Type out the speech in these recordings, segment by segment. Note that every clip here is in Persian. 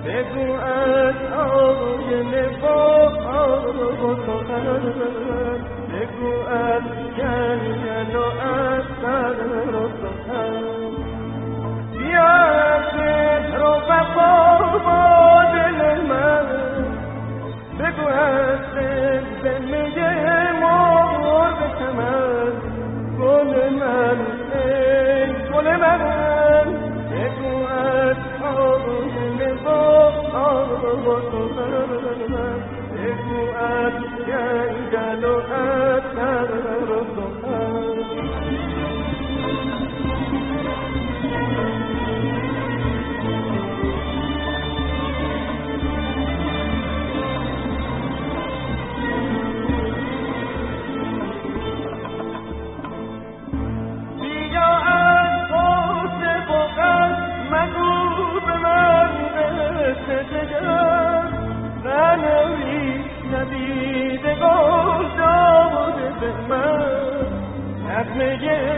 بگو از آینه با سخن، بگو از جنگل و از سر و سخن. بیا از مهر و وفا با دل من، بگو از زلزله مرغ چمن. گل من ای گل من، بگو از آینه با سخن، بگو از جنگل و از سر و سخن. ندیده گل داده به من، نغمه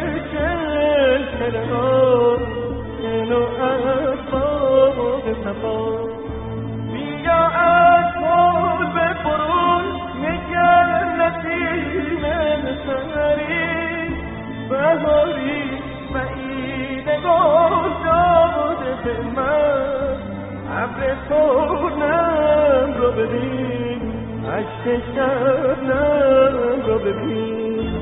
چلچله ها اینو از باغ صفا. بیا از گل بفروش نگر نسیم سحری، بهاری بعیده گل داده به من. ابر سرنم رو ببین، اشک شبنم رو ببین.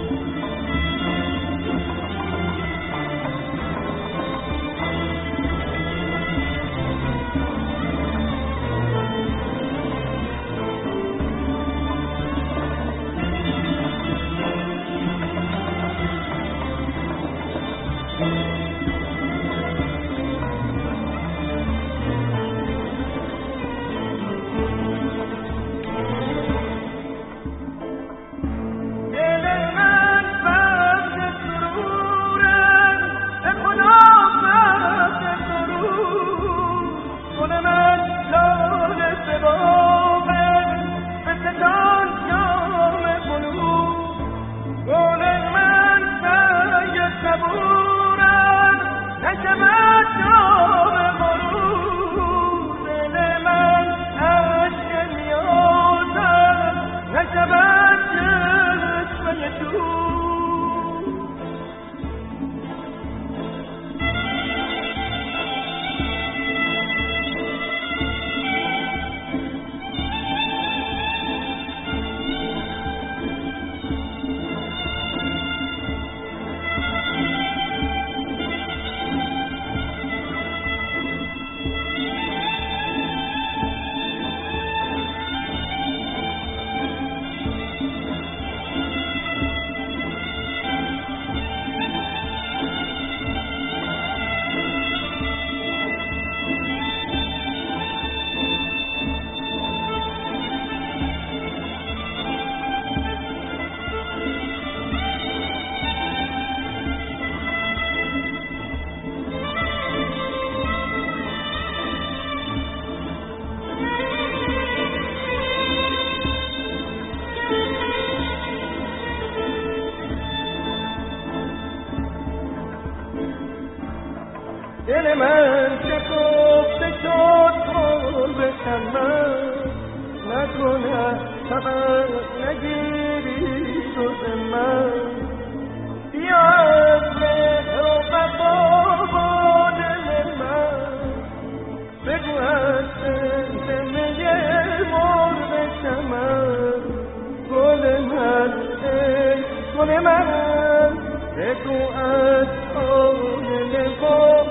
دل من شکفته شد گل به چمن، نکنه خبر نگیری جز من. بیا از مهر و وفا با دل من، بگو از زلزله مرغ چمن. گل من ای گل من، بگو از آینه با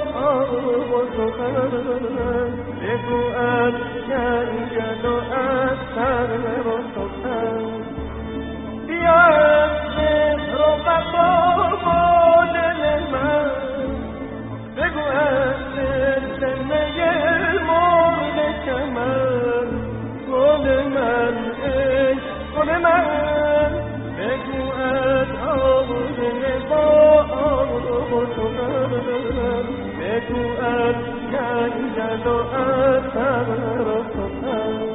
سخن، بگو از جنگل و از سر و سخن. بیا از مهر و وفا با دل من، بگو از زلزله مرغ چمن. گل من ای گل من، بگو از آینه با سخن، بگو از جنگل و از سر و سخن.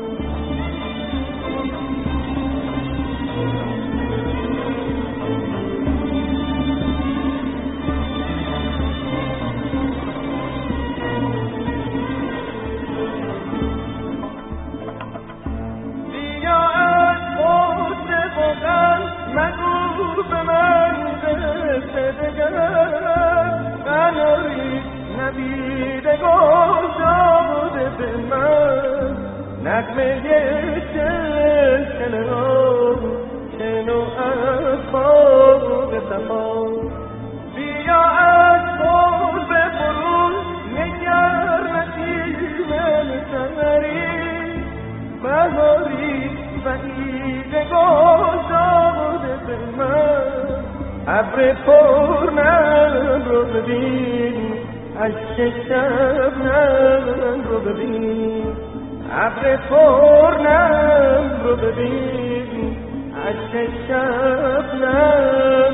نبیده گذاره به من نغمه شنو از باغ صفا بیا از خود بفروش نگر نسیم سحری بهاری وحیده گذاره به من ابر پرنم رو ببین اشک شبنم رو ببین ابر پرنم رو ببین اشک شبنم